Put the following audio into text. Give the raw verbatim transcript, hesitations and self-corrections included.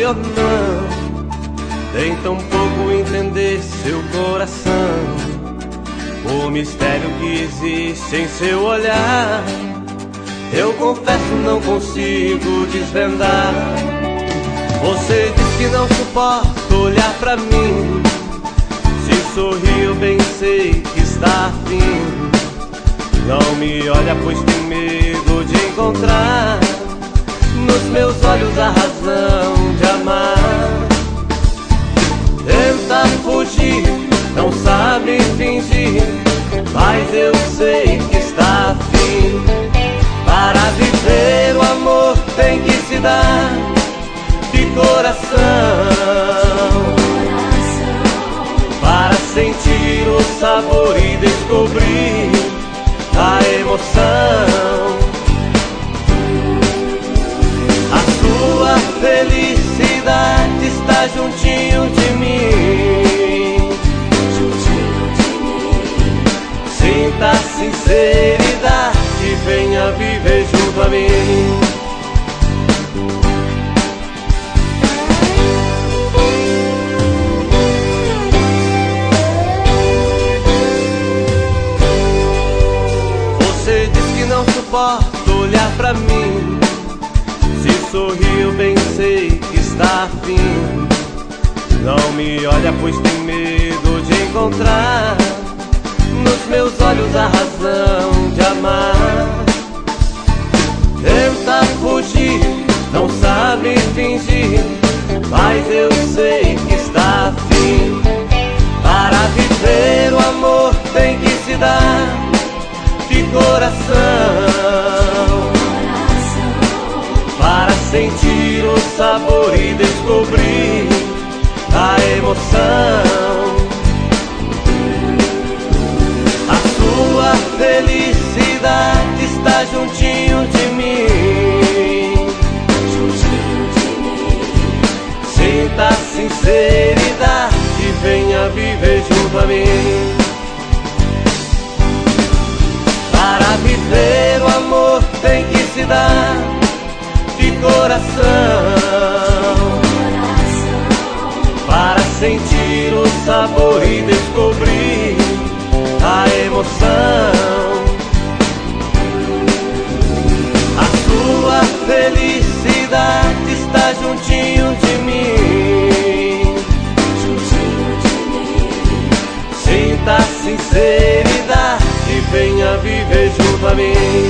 ou não, tem tão pouco entender seu coração, o mistério que existe em seu olhar. Eu confesso, não consigo desvendar. Você diz que não suporta olhar pra mim, se sorri eu bem sei que está afim. Não me olha pois tem medo de encontrar nos meus olhos a razão de amar. Tenta fugir, não sabe fingir, mas eu sei que está afim. Para viver o amor tem que se dar de coração, para sentir o sabor e descobrir a emoção. A sua felicidade está juntinho de mim. Sinta a sinceridade e venha viver junto a mim. Você diz que não suporta olhar pra mim, se sorri eu bem sei que está afim. Não me olha pois tem medo de encontrar nos meus olhos a razão de amar. Tenta fugir, não sabe fingir, mas eu sei que está afim. Para viver o amor tem que se dar de coração, para sentir o sabor e descobrir a emoção. Sua felicidade está juntinho de mim. Sinta a sinceridade e venha viver junto a mim. Para viver o amor tem que se dar de coração, para sentir o sabor e descobrir a emoção. A sua felicidade está juntinho de mim. Sinta a sinceridade e venha viver junto a mim.